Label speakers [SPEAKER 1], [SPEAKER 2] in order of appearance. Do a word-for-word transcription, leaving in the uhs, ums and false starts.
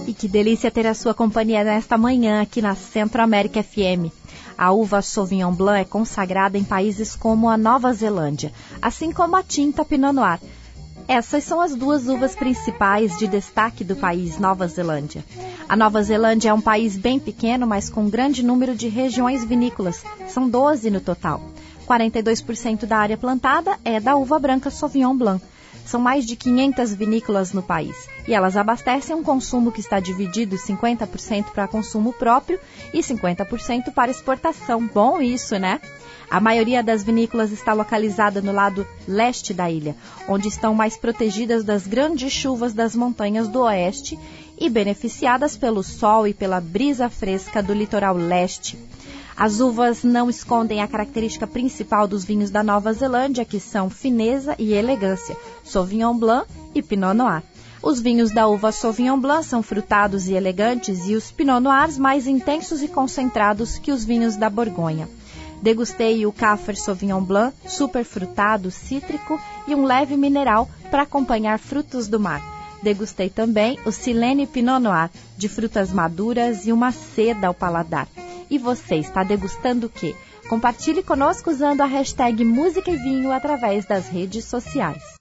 [SPEAKER 1] E que delícia ter a sua companhia nesta manhã aqui na Centro América F M. A uva Sauvignon Blanc é consagrada em países como a Nova Zelândia, assim como a tinta Pinot Noir. Essas são as duas uvas principais de destaque do país Nova Zelândia. A Nova Zelândia é um país bem pequeno, mas com um grande número de regiões vinícolas. São doze no total. quarenta e dois por cento da área plantada é da uva branca Sauvignon Blanc. São mais de quinhentas vinícolas no país e elas abastecem um consumo que está dividido cinquenta por cento para consumo próprio e cinquenta por cento para exportação. Bom isso, né? A maioria das vinícolas está localizada no lado leste da ilha, onde estão mais protegidas das grandes chuvas das montanhas do oeste e beneficiadas pelo sol e pela brisa fresca do litoral leste. As uvas não escondem a característica principal dos vinhos da Nova Zelândia, que são fineza e elegância, Sauvignon Blanc e Pinot Noir. Os vinhos da uva Sauvignon Blanc são frutados e elegantes e os Pinot Noirs mais intensos e concentrados que os vinhos da Borgonha. Degustei o Caffer Sauvignon Blanc, super frutado, cítrico e um leve mineral para acompanhar frutos do mar. Degustei também o Silene Pinot Noir, de frutas maduras e uma seda ao paladar. E você está degustando o quê? Compartilhe conosco usando a hashtag Música e Vinho através das redes sociais.